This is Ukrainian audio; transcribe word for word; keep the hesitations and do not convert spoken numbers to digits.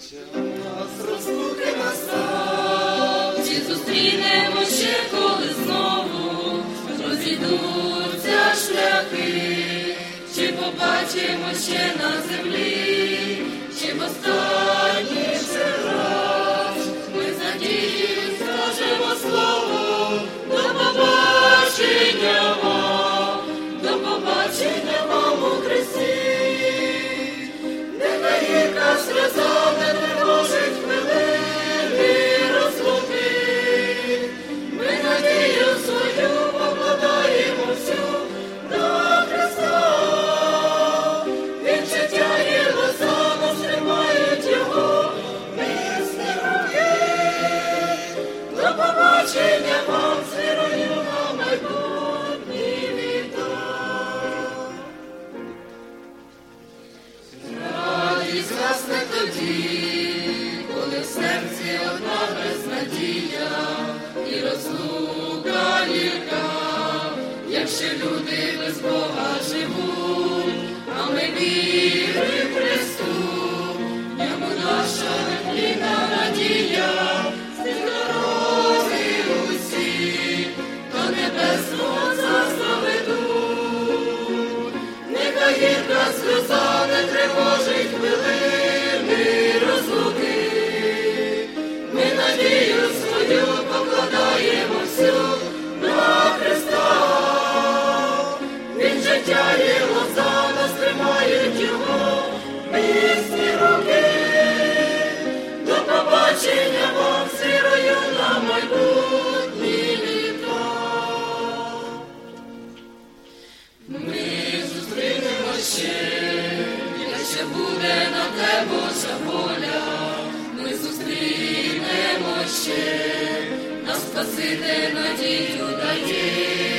Час розлуки настав, чи зустрінемо ще коли знову розійдуться шляхи, чи побачимо ще на землі, чи в останній ще раз ми з надією скажемо слово до побачення вам, до побачення вам у Христі. Нехай гірка сльоза не тривожить хвилини розлуки, ми надію свою покладаємо всю до Христа. Він життя і глаза нас тримають його міцні руки. До побачення вам з вірою на майбутні літа. Радість гасне тоді, коли в серці одна безнадія і розлука гірка, як ще люди без Бога живуть, а ми віри в Христу, йому наша нетлінна надія, з дороги усі до небесного царства ведуть. Нехай гірка сльоза не тривожить хвилини розлуки, ми надію свою покладаємо всю на Христа. Він життя і глаза нас тримають його міцні руки. До побачення вам з вірою на майбутні літа. Ми зустрінемо ще, якщо буде на те Божа воля. Ми зустрінемо ще, нас Спаситель надію дає.